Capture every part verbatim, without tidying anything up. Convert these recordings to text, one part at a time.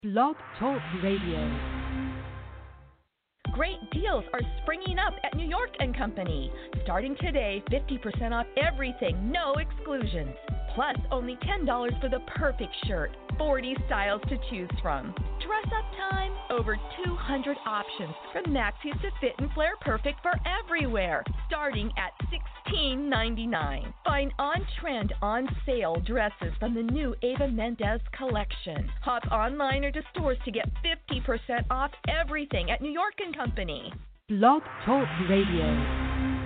Blog Talk Radio. Great deals are springing up at New York and Company. Starting today, fifty percent off everything, no exclusions. Plus, only ten dollars for the perfect shirt. forty styles to choose from. Dress up time, over two hundred options from maxis to fit and flare, perfect for everywhere. Starting at sixteen ninety-nine. Find on-trend, on-sale dresses from the new Ava Mendez collection. Hop online or to stores to get fifty percent off everything at New York and Company. Blog Talk Radio.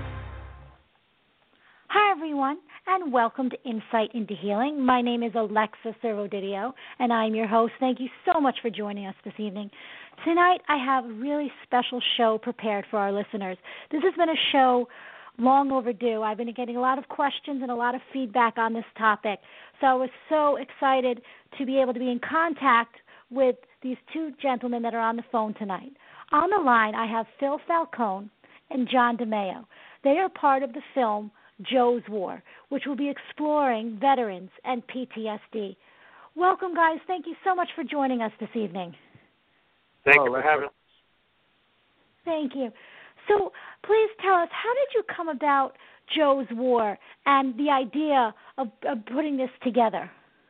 Hi, everyone, and welcome to Insight into Healing. My name is Alexa Cerro-Didio, and I'm your host. Thank you so much for joining us this evening. Tonight, I have a really special show prepared for our listeners. This has been a show long overdue. I've been getting a lot of questions and a lot of feedback on this topic, so I was so excited to be able to be in contact with these two gentlemen that are on the phone tonight. On the line, I have Phil Falcone and John DeMeo. They are part of the film Joe's War, which will be exploring veterans and P T S D. Welcome, guys. Thank you so much for joining us this evening. Thank you for having us. Thank you. So please tell us, how did you come about Joe's War and the idea of, of putting this together?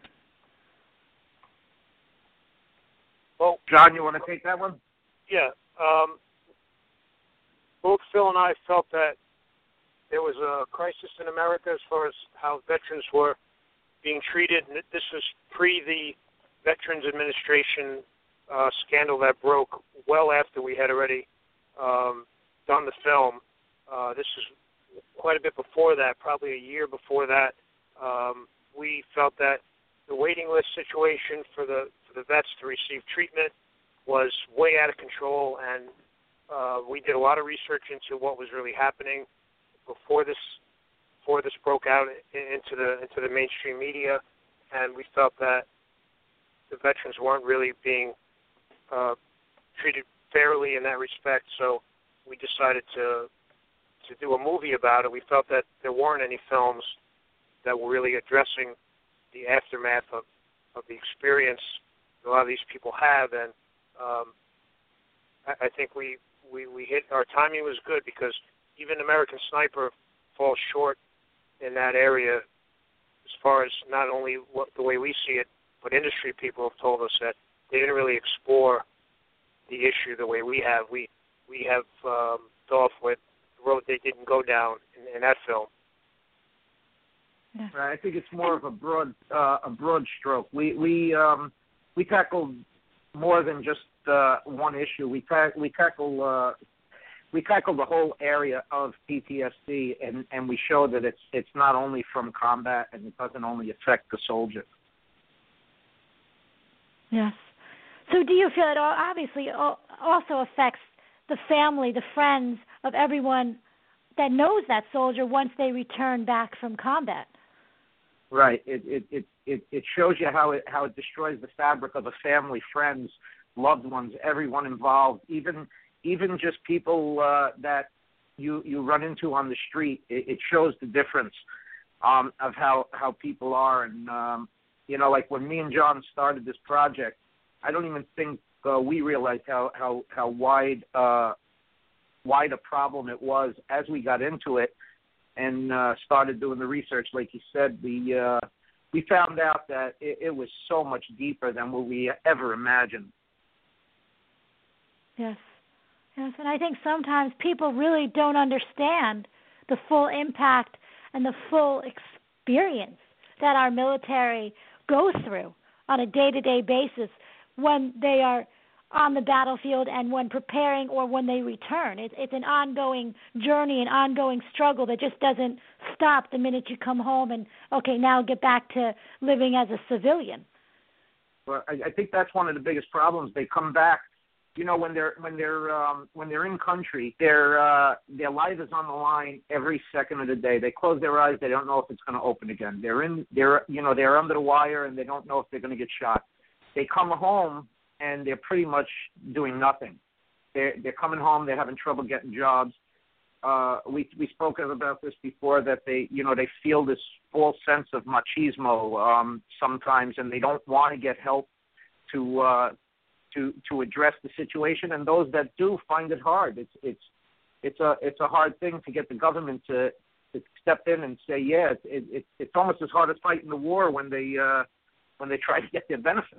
Well, John, you want to take that one? Yeah. Um, both Phil and I felt that there was a crisis in America as far as how veterans were being treated. This was pre the Veterans Administration uh, scandal that broke well after we had already um, done the film. Uh, this was quite a bit before that, probably a year before that. Um, we felt that the waiting list situation for the for the vets to receive treatment was way out of control, and uh, we did a lot of research into what was really happening before this before this broke out into the into the mainstream media, and we felt that the veterans weren't really being uh, treated fairly in that respect. So we decided to to do a movie about it. We felt that there weren't any films that were really addressing the aftermath of, of the experience a lot of these people have, and um, I, I think we, we, we hit our timing was good because even American Sniper falls short in that area as far as not only what, the way we see it, but industry people have told us that they didn't really explore the issue the way we have. We we have um, off with the road they didn't go down in, in that film. Yeah. I think it's more of a broad uh, a broad stroke. We we um, we tackled more than just uh, one issue. We ta- we tackle. Uh, We tackle the whole area of P T S D, and, and we show that it's it's not only from combat and it doesn't only affect the soldier. Yes. So do you feel it obviously also affects the family, the friends of everyone that knows that soldier once they return back from combat? Right. It it, it, it, it shows you how it how it destroys the fabric of a family, friends, loved ones, everyone involved, even Even just people uh, that you you run into on the street, it, it shows the difference um, of how, how people are. And, um, you know, like when me and John started this project, I don't even think uh, we realized how, how, how wide, uh, wide a problem it was as we got into it and uh, started doing the research. Like you said, we, uh, we found out that it, it was so much deeper than what we ever imagined. Yes. Yes, and I think sometimes people really don't understand the full impact and the full experience that our military goes through on a day-to-day basis when they are on the battlefield and when preparing or when they return. It, it's an ongoing journey, an ongoing struggle that just doesn't stop the minute you come home and, okay, now get back to living as a civilian. Well, I, I think that's one of the biggest problems. They come back. You know, when they're when they're um, when they're in country, their uh, their life is on the line every second of the day. They close their eyes; they don't know if it's going to open again. They're in, they're you know, they're under the wire, and they don't know if they're going to get shot. They come home, and they're pretty much doing nothing. They're they're coming home. They're having trouble getting jobs. Uh, we we spoke about this before, that they you know they feel this false sense of machismo um, sometimes, and they don't want to get help to. Uh, to to address the situation, and those that do find it hard. It's it's it's a it's a hard thing to get the government to, to step in and say, yeah, it, it, it's almost as hard as fighting the war when they uh, when they try to get their benefits.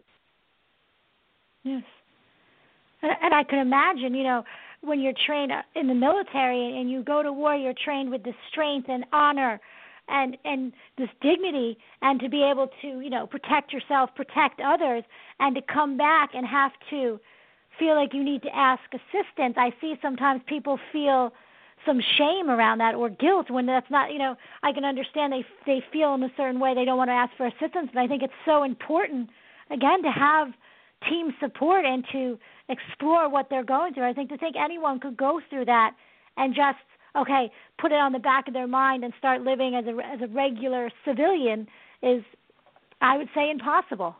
Yes, and, and I can imagine, you know, when you're trained in the military and you go to war, you're trained with this strength and honor and and this dignity, and to be able to, you know, protect yourself, protect others, and to come back and have to feel like you need to ask assistance. I see sometimes people feel some shame around that or guilt when that's not, you know, I can understand they they feel in a certain way they don't want to ask for assistance, but I think it's so important, again, to have team support and to explore what they're going through. I think to think anyone could go through that and just, okay, put it on the back of their mind and start living as a, as a regular civilian is, I would say, impossible.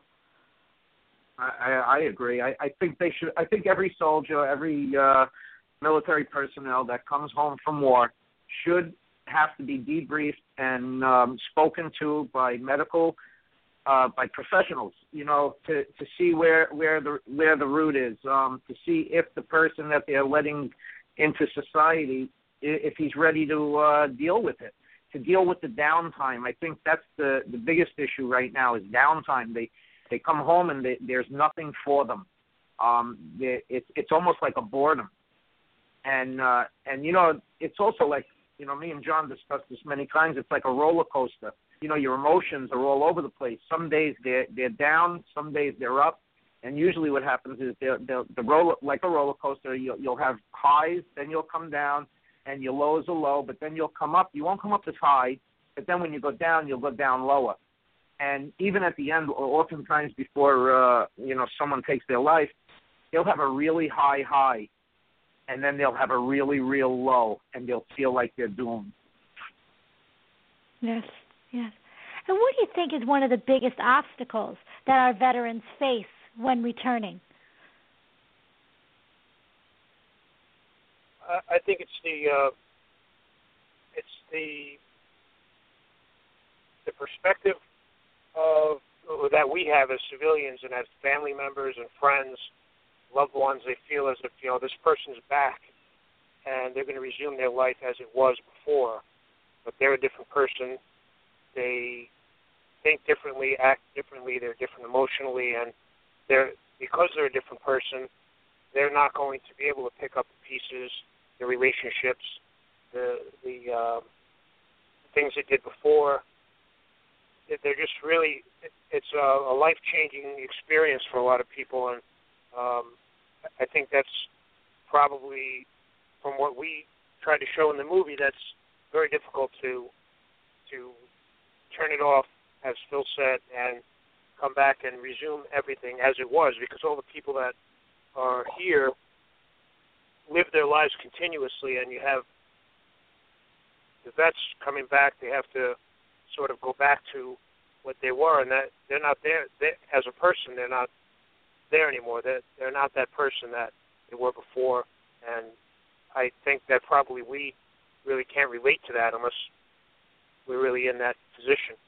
I, I agree. I, I think they should. I think every soldier, every uh, military personnel that comes home from war should have to be debriefed and um, spoken to by medical, uh, by professionals. You know, to, to see where where the where the root is, um, to see if the person that they're letting into society, if he's ready to uh, deal with it, to deal with the downtime. I think that's the, the biggest issue right now is downtime. They they come home and they, there's nothing for them. Um, they, it, it's almost like a boredom. And, uh, and, you know, it's also like, you know, me and John discussed this many times. It's like a roller coaster. You know, your emotions are all over the place. Some days they're, they're down, some days they're up. And usually what happens is they're, they're, the roller, like a roller coaster, you'll, you'll have highs, then you'll come down, and your lows are low, but then you'll come up. You won't come up as high, but then when you go down, you'll go down lower. And even at the end, oftentimes before, uh, you know, someone takes their life, they'll have a really high high, and then they'll have a really, real low, and they'll feel like they're doomed. Yes, yes. And what do you think is one of the biggest obstacles that our veterans face when returning? I think it's the uh, it's the the perspective of that we have as civilians and as family members and friends, loved ones. They feel as if, you know, this person's back and they're going to resume their life as it was before, but they're a different person. They think differently, act differently. They're different emotionally, and they're because they're a different person. They're not going to be able to pick up the pieces. The relationships, the the uh, things they did before, they're just really, it's a, a life-changing experience for a lot of people, and um, I think that's probably, from what we tried to show in the movie, that's very difficult to to turn it off, as Phil said, and come back and resume everything as it was, because all the people that are here live their lives continuously, and you have the vets coming back. They have to sort of go back to what they were, and that they're not there they, as a person. They're not there anymore. They're, they're not that person that they were before, and I think that probably we really can't relate to that unless we're really in that position.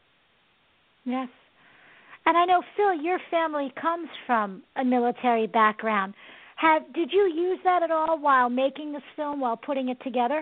Yes. And I know, Phil, your family comes from a military background. Have did you use that at all while making this film, while putting it together?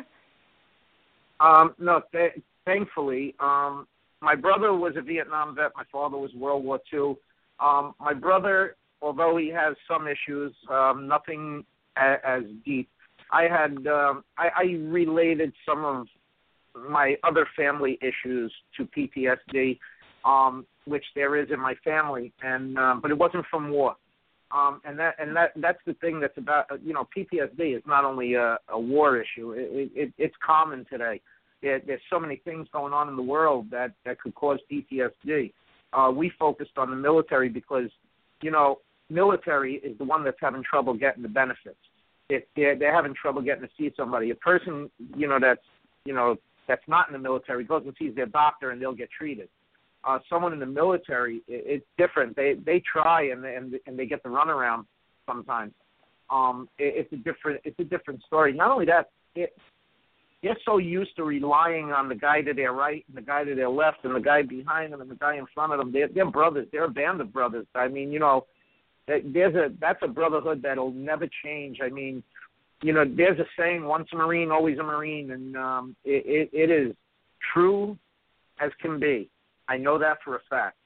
Um, no, th- thankfully. Um, my brother was a Vietnam vet. My father was World War Two. Um, my brother, although he has some issues, um, nothing a- as deep. I had um, I, I related some of my other family issues to P T S D, um, which there is in my family, and um, but it wasn't from war. Um, and that and that that's the thing that's about, you know, P T S D is not only a, a war issue. It, it, it's common today. There, there's so many things going on in the world that, that could cause P T S D. Uh, we focused on the military because, you know, military is the one that's having trouble getting the benefits. It, they're, they're having trouble getting to see somebody. A person, you know, that's, you know, that's not in the military goes and sees their doctor and they'll get treated. Uh, someone in the military, it, it's different. They they try and and and they get the runaround sometimes. Um, it, it's a different it's a different story. Not only that, it, they're so used to relying on the guy to their right and the guy to their left and the guy behind them and the guy in front of them. They're, they're brothers. They're a band of brothers. I mean, you know, there's a that's a brotherhood that'll never change. I mean, you know, there's a saying: once a Marine, always a Marine, and um, it, it, it is true as can be. I know that for a fact.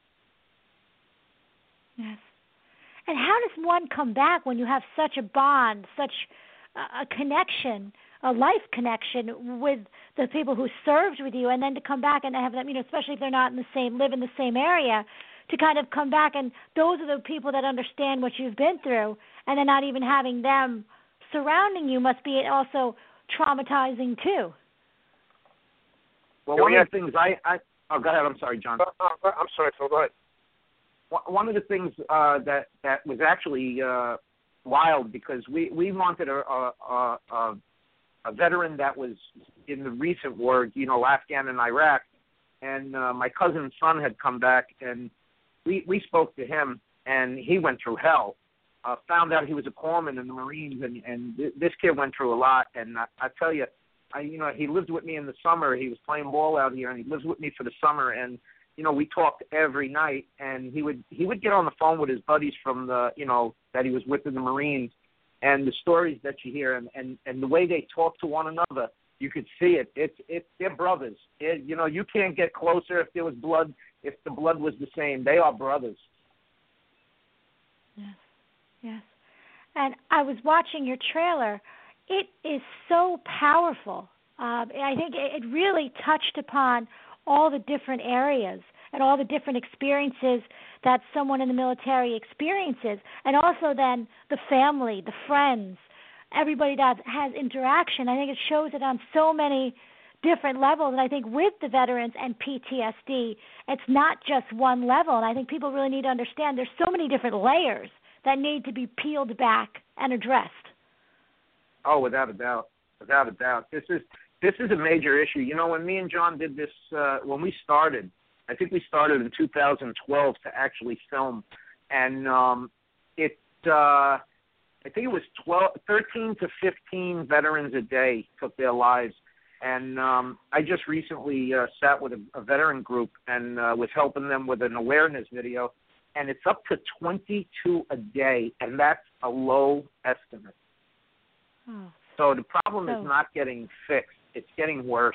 Yes. And how does one come back when you have such a bond, such a, a connection, a life connection with the people who served with you, and then to come back and have them, you know, especially if they're not in the same, live in the same area, to kind of come back, and those are the people that understand what you've been through, and then not even having them surrounding you must be also traumatizing too. Well, one of the things I, I oh, go ahead. I'm sorry, John. Uh, I'm sorry, Phil. Go ahead. One of the things uh, that that was actually uh, wild, because we, we wanted a, a, a, a veteran that was in the recent war, you know, Afghan and Iraq, and uh, my cousin's son had come back, and we, we spoke to him, and he went through hell. Uh, found out he was a corpsman in the Marines, and, and th- this kid went through a lot. And I, I tell you, I, you know, he lived with me in the summer. He was playing ball out here, and he lives with me for the summer, and you know, we talked every night, and he would he would get on the phone with his buddies from the, you know, that he was with in the Marines, and the stories that you hear, and, and, and the way they talk to one another, you could see it. It's it's they're brothers. It, you know, you can't get closer if there was blood, if the blood was the same. They are brothers. Yes, yes. And I was watching your trailer. It is so powerful. Uh, I think it really touched upon all the different areas and all the different experiences that someone in the military experiences, and also then the family, the friends, everybody that has interaction. I think it shows it on so many different levels, and I think with the veterans and P T S D, it's not just one level, and I think people really need to understand there's so many different layers that need to be peeled back and addressed. Oh, without a doubt, without a doubt. This is This is a major issue. You know, when me and John did this, uh, when we started, I think we started in two thousand twelve to actually film, and um, it, uh, I think it was twelve, thirteen to fifteen veterans a day took their lives. And um, I just recently uh, sat with a, a veteran group and uh, was helping them with an awareness video, and it's up to twenty-two a day, and that's a low estimate. Oh. So the problem so. is not getting fixed. It's getting worse.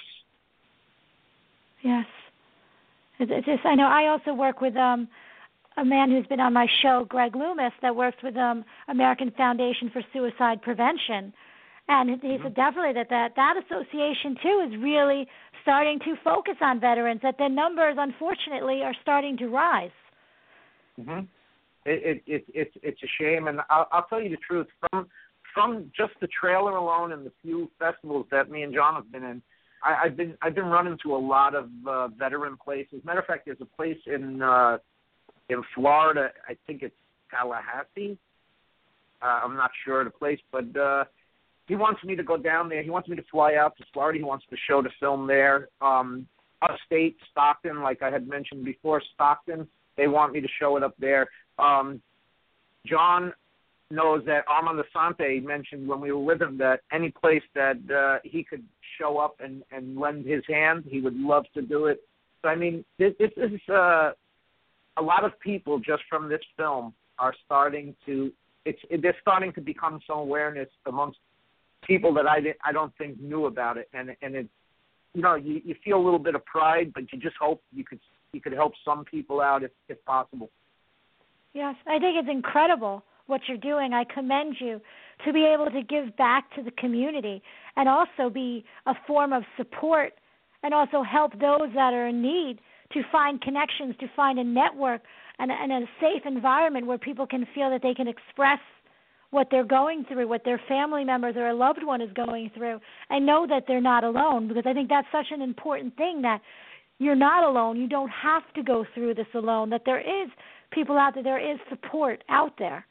Yes. It's just, I know I also work with um, a man who's been on my show, Greg Loomis, that works with um, American Foundation for Suicide Prevention. And he mm-hmm. said definitely that, that that association, too, is really starting to focus on veterans, that their numbers, unfortunately, are starting to rise. Mm-hmm. It, it, it, it, it's a shame. And I'll, I'll tell you the truth. From From just the trailer alone and the few festivals that me and John have been in, I, I've been I've been running to a lot of uh, veteran places. Matter of fact, there's a place in uh, in Florida. I think it's Tallahassee. Uh, I'm not sure of the place, but uh, he wants me to go down there. He wants me to fly out to Florida. He wants to show the film there. Um, upstate Stockton, like I had mentioned before, Stockton. They want me to show it up there. Um, John knows that Armand Asante mentioned when we were with him that any place that uh, he could show up and, and lend his hand, he would love to do it. So, I mean, this, this is uh, a lot of people just from this film are starting to, it's it, they're starting to become some awareness amongst people that I, I don't think knew about it. And, and it, you know, you, you feel a little bit of pride, but you just hope you could you could help some people out if, if possible. Yes, I think it's incredible what you're doing. I commend you to be able to give back to the community and also be a form of support and also help those that are in need to find connections, to find a network and, and a safe environment where people can feel that they can express what they're going through, what their family members or a loved one is going through, and know that they're not alone, because I think that's such an important thing, that you're not alone. You don't have to go through this alone, that there is people out there, there is support out there.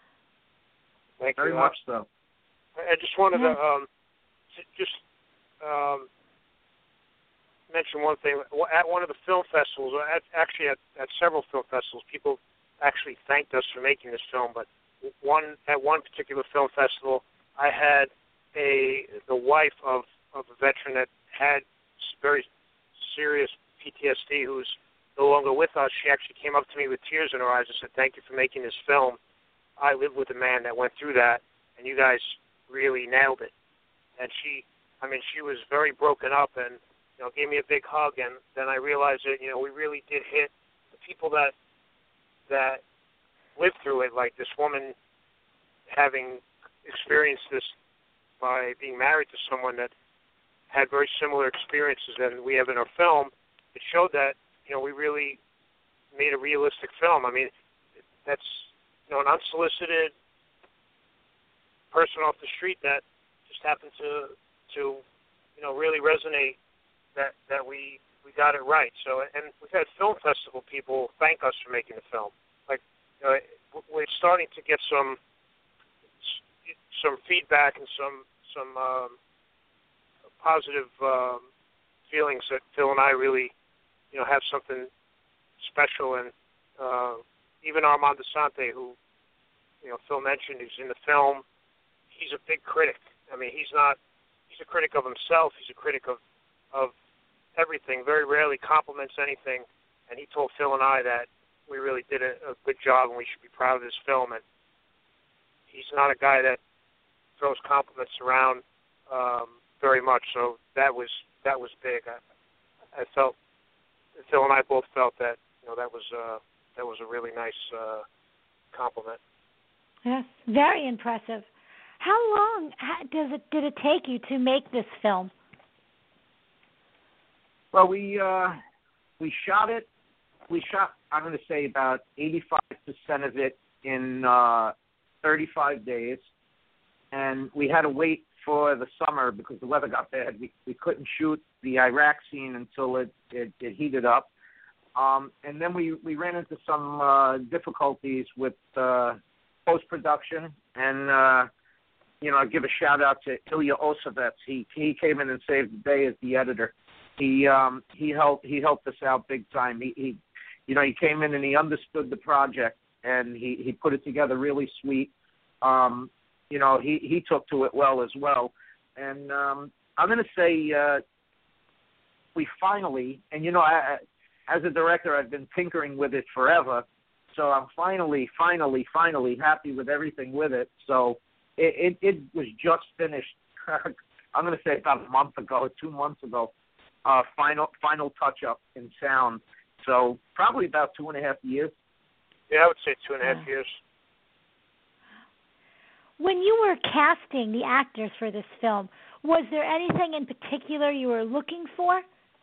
Thank Very you. much so. I just wanted yeah. to um, just um, mention one thing. At one of the film festivals, or at, actually at, at several film festivals, people actually thanked us for making this film. But one at one particular film festival, I had a the wife of, of a veteran that had very serious P T S D, who's no longer with us. She actually came up to me with tears in her eyes and said, "Thank you for making this film." I lived with a man that went through that, and you guys really nailed it. And she, I mean, she was very broken up and, you know, gave me a big hug, and then I realized that, you know, we really did hit the people that that lived through it, like this woman having experienced this by being married to someone that had very similar experiences than we have in our film. It showed that, you know, we really made a realistic film. I mean, that's, you know, an unsolicited person off the street that just happened to, to, you know, really resonate that, that we, we got it right. So, and we've had film festival people thank us for making the film. Like, you know, we're starting to get some, some feedback and some, some um, positive um, feelings that Phil and I really, you know, have something special. And uh, even Armand Assante, who, you know, Phil mentioned, who's in the film, he's a big critic. I mean, he's not, he's a critic of himself. He's a critic of, of everything, very rarely compliments anything. And he told Phil and I that we really did a, a good job and we should be proud of this film. And he's not a guy that throws compliments around um, very much. So that was, that was big. I, I felt, Phil and I both felt that, you know, that was, uh, that was a really nice uh, compliment. Yes, very impressive. How long does it did it take you to make this film? Well, we uh, we shot it. We shot, I'm going to say, about eighty-five percent of it in uh, thirty-five days, and we had to wait for the summer because the weather got bad. We we couldn't shoot the Iraq scene until it it, it heated up, um, and then we, we ran into some uh, difficulties with uh, post-production, and uh, you know, I give a shout out to Ilya Osovets. He he came in and saved the day as the editor. He um he helped he helped us out big time. He, he you know he came in and he understood the project and he, he put it together really sweet. Um, you know he, he took to it well as well. And um, I'm going to say uh, we finally, and you know I, as a director I've been tinkering with it forever, so I'm finally finally finally happy with everything with it. So it it, it was just finished. I'm going to say about a month ago, two months ago. Uh, final final touch up in sound, so probably about two and a half years. Yeah, I would say two and a half years. When you were casting the actors for this film, was there anything in particular you were looking for?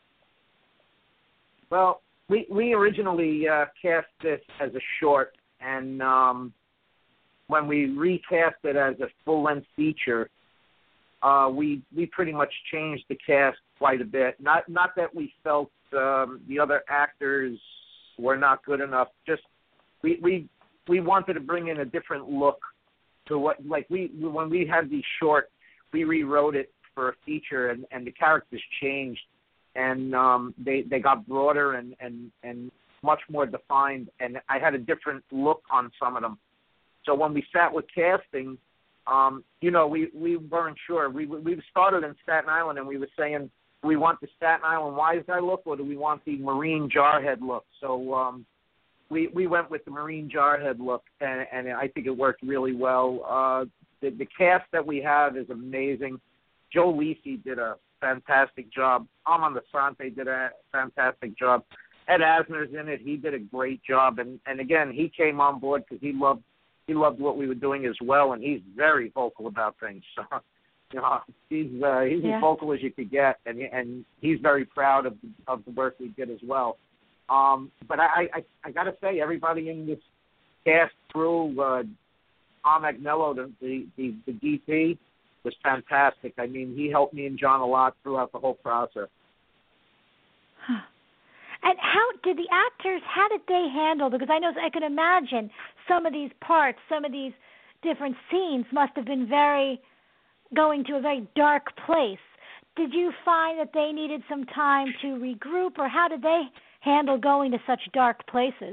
Well, we we originally uh, cast this as a short, and um, when we recast it as a full length feature, uh, we we pretty much changed the cast quite a bit. Not not that we felt um, the other actors were not good enough. Just we we we wanted to bring in a different look to what, like we when we had the short, we rewrote it for a feature, and, and the characters changed, and um, they they got broader and, and and much more defined, and I had a different look on some of them. So when we sat with casting, um, you know, we, we weren't sure. We we started in Staten Island, and we were saying, do we want the Staten Island wise guy look, or do we want the Marine jarhead look? So um, we we went with the Marine jarhead look, and, and I think it worked really well. Uh, the, the cast that we have is amazing. Joe Lisi did a fantastic job. Armand Assante did a fantastic job. Ed Asner's in it. He did a great job. And, and again, he came on board because he loved he loved what we were doing as well, and he's very vocal about things. So, you know, he's uh, he's yeah. as vocal as you could get, and and he's very proud of of the work we did as well. Um, but I, I I got to say, everybody in this cast crew, uh, Tom Agnello, the, the the the D P, was fantastic. I mean, he helped me and John a lot throughout the whole process. Huh. And how did the actors, how did they handle, because I know, I can imagine some of these parts, some of these different scenes must have been very, going to a very dark place. Did you find that they needed some time to regroup, or how did they handle going to such dark places?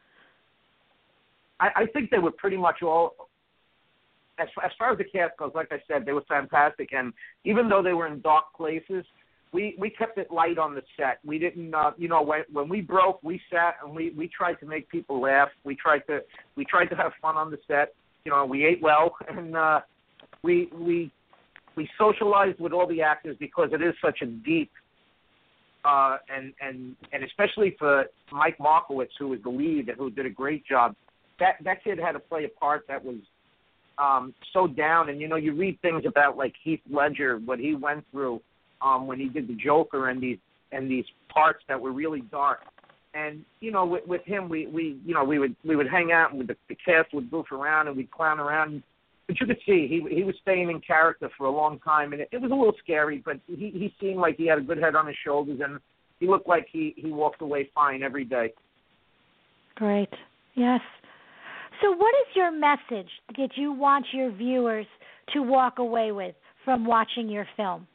I, I think they were pretty much all, as, as far as the cast goes, like I said, they were fantastic. And even though they were in dark places, we, we kept it light on the set. We didn't, uh, you know, when, when we broke, we sat and we, we tried to make people laugh. We tried to we tried to have fun on the set. you know, we ate well, and uh, we we we socialized with all the actors because it is such a deep uh, and and and especially for Mike Markowitz, who was the lead and who did a great job. That that kid had to play a part that was um, so down. And you know, you read things about like Heath Ledger, what he went through um, when he did the Joker, and these and these parts that were really dark. And you know, with, with him, we, we you know we would we would hang out, and with the, the cast would goof around, and we'd clown around. But you could see he he was staying in character for a long time, and it, it was a little scary. But he he seemed like he had a good head on his shoulders, and he looked like he he walked away fine every day. Great. Yes. So, what is your message that you want your viewers to walk away with from watching your film?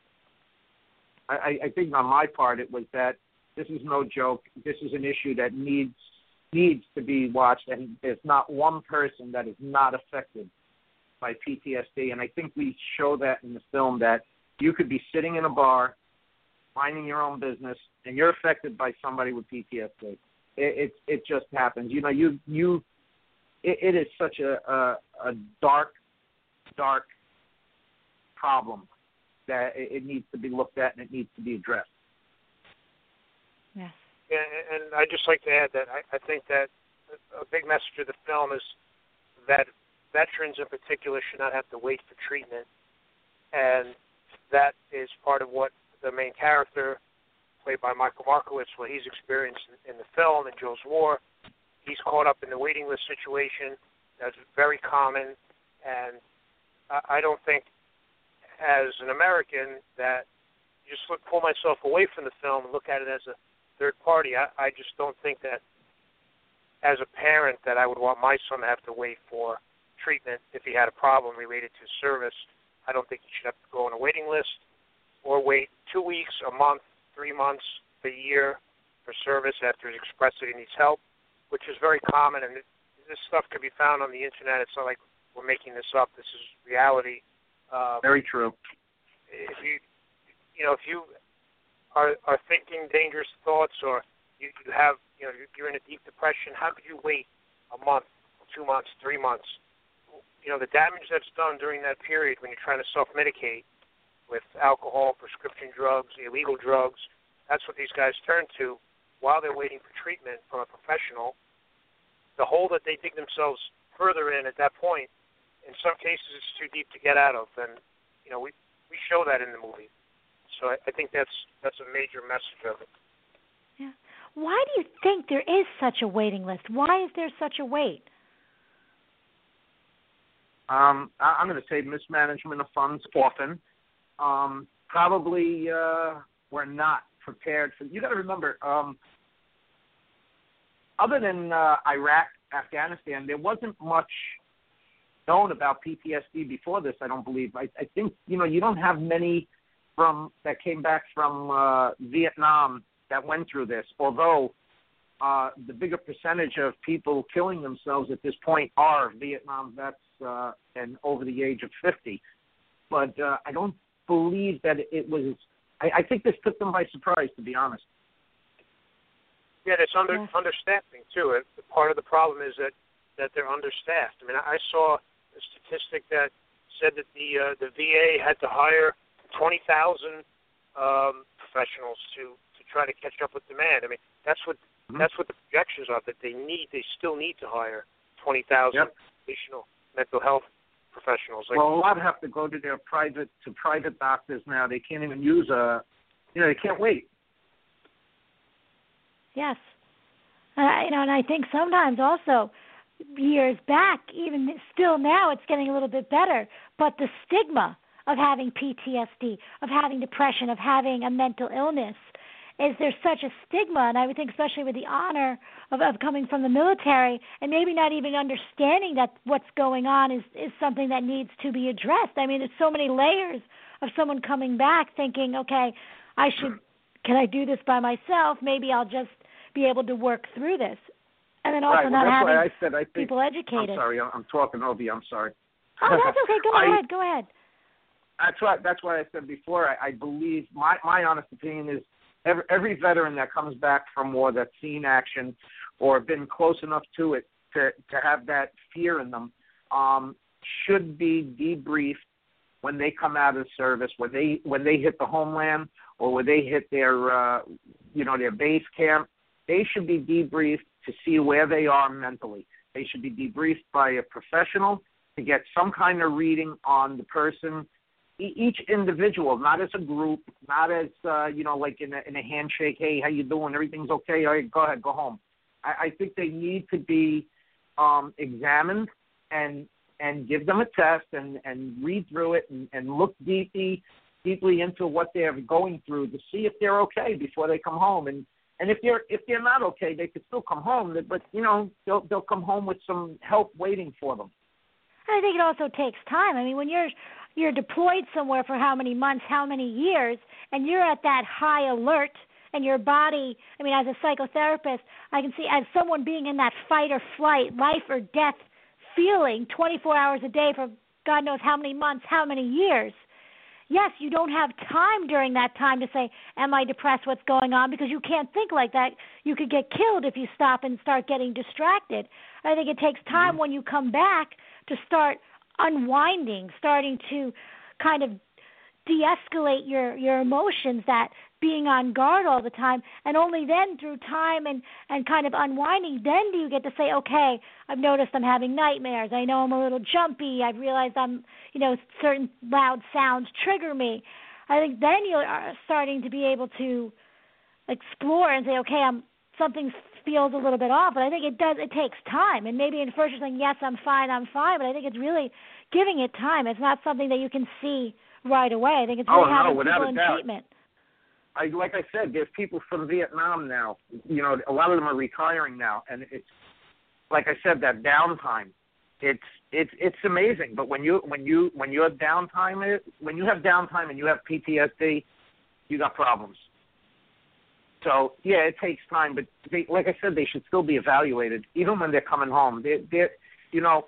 I, I think on my part, it was that this is no joke. This is an issue that needs needs to be watched, and there's not one person that is not affected by P T S D. And I think we show that in the film, that you could be sitting in a bar, minding your own business, and you're affected by somebody with P T S D. It it, it just happens. You know, you you it, it is such a, a a dark dark problem that it, it needs to be looked at and it needs to be addressed. Yes. Yeah, and I'd just like to add that I, I think that a big message of the film is that veterans in particular should not have to wait for treatment, and that is part of what the main character, played by Michael Markowitz, what he's experienced in, in the film, in Joe's War. He's caught up in the waiting list situation. That's very common, and I, I don't think, as an American, that just look, pull myself away from the film and look at it as a third party. I, I just don't think that, as a parent, that I would want my son to have to wait for treatment if he had a problem related to service. I don't think he should have to go on a waiting list or wait two weeks, a month, three months, a year for service after he's expressed that he needs help, which is very common. And this stuff can be found on the internet. It's not like we're making this up. This is reality. Um, Very true. If you, you know, if you are are thinking dangerous thoughts, or you, you have, you know, you're in a deep depression, how could you wait a month, two months, three months? You know, the damage that's done during that period when you're trying to self-medicate with alcohol, prescription drugs, illegal drugs, that's what these guys turn to while they're waiting for treatment from a professional. The hole that they dig themselves further in at that point, in some cases, it's too deep to get out of, and you know we we show that in the movie. So I, I think that's that's a major message of it. Yeah. Why do you think there is such a waiting list? Why is there such a wait? Um, I, I'm going to say mismanagement of funds often. Um, probably uh, we're not prepared for. You got to remember, um, other than uh, Iraq, Afghanistan, there wasn't much known about P T S D before this, I don't believe. I, I think, you know, you don't have many from that came back from uh, Vietnam that went through this, although uh, the bigger percentage of people killing themselves at this point are Vietnam vets uh, and over the age of fifty. But uh, I don't believe that it was, I, I think this took them by surprise, to be honest. Yeah, it's under, yeah. understaffing, too. It, part of the problem is that, that they're understaffed. I mean, I saw a statistic that said that the uh, the V A had to hire twenty thousand um, professionals to, to try to catch up with demand. I mean, that's what mm-hmm. that's what the projections are, that they need. They still need to hire twenty thousand yep. additional mental health professionals. Like, well, a lot have to go to their private to private doctors now. They can't even use a, you know, they can't wait. Yes, uh, you know, and I think sometimes also. Years back, even still now, it's getting a little bit better. But the stigma of having P T S D, of having depression, of having a mental illness, is there's such a stigma. And I would think, especially with the honor of, of coming from the military, and maybe not even understanding that what's going on is, is something that needs to be addressed. I mean, there's so many layers of someone coming back thinking, okay, I should, can I do this by myself? Maybe I'll just be able to work through this. And then also right. not well, having I said, I think, people educated. I'm sorry, I'm talking over you. I'm sorry. Oh, that's okay. Go I, ahead. Go ahead. That's what that's what I said before. I, I believe my my honest opinion is every, every veteran that comes back from war that's seen action or been close enough to it to to have that fear in them, um, should be debriefed when they come out of service, when they when they hit the homeland or when they hit their uh, you know their base camp. They should be debriefed to see where they are mentally. They should be debriefed by a professional to get some kind of reading on the person, e- each individual, not as a group, not as uh, you know like in a, in a handshake. Hey, how you doing? Everything's okay? All right, go ahead, go home. I, I think they need to be um, examined and. and give them a test and, and read through it and, and look deeply deeply into what they're going through to see if they're okay before they come home. And, and if they're if they're not okay, they could still come home, but you know they'll they'll come home with some help waiting for them. I think it also takes time. I mean, when you're you're deployed somewhere for how many months, how many years, and you're at that high alert, and your body, I mean, as a psychotherapist, I can see as someone being in that fight or flight, life or death feeling twenty-four hours a day for God knows how many months, how many years. Yes, you don't have time during that time to say, am I depressed, what's going on, because you can't think like that. You could get killed if you stop and start getting distracted. I think it takes time mm-hmm. when you come back to start unwinding, starting to kind of de-escalate your, your emotions, that being on guard all the time, and only then through time and, and kind of unwinding, then do you get to say, okay, I've noticed I'm having nightmares. I know I'm a little jumpy. I've realized I'm, you know, certain loud sounds trigger me. I think then you are starting to be able to explore and say, okay, I'm something feels a little bit off, but I think it does, it takes time. And maybe in first you're saying, yes, I'm fine, I'm fine, but I think it's really giving it time. It's not something that you can see right away. I think it's really oh, having no, people in doubt. treatment. I, like I said, there's people from Vietnam now. You know, a lot of them are retiring now, and it's like I said, that downtime. It's it's it's amazing. But when you when you when you have downtime, when you have downtime and you have P T S D, you got problems. So yeah, it takes time. But they, like I said, they should still be evaluated, even when they're coming home. They they you know.